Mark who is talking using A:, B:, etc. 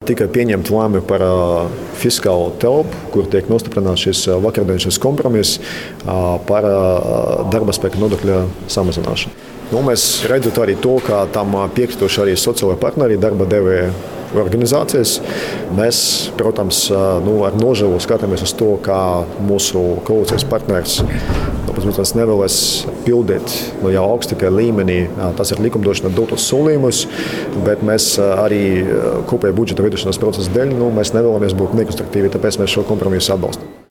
A: tikai pieņemt lēmumu par fiskālo telpu, kur tiek nostiprināts šis vakardienas kompromiss par darba spēka nodokļa samazināšanu. Mēs redzam arī to, ka tam piekrituši arī sociālai partneri, darba devēja organizācijas. Mēs, protams, ar nožēlu skatāmies uz to, kā mūsu koalīcijas partners nevēlas pildīt jau augstākajā līmenī. Tas ir likumdošana dotos solījumus, bet mēs arī kopējā budžeta veidošanas procesa dēļ mēs nevēlamies būt nekonstruktīvi, tāpēc mēs šo kompromisu atbalstam.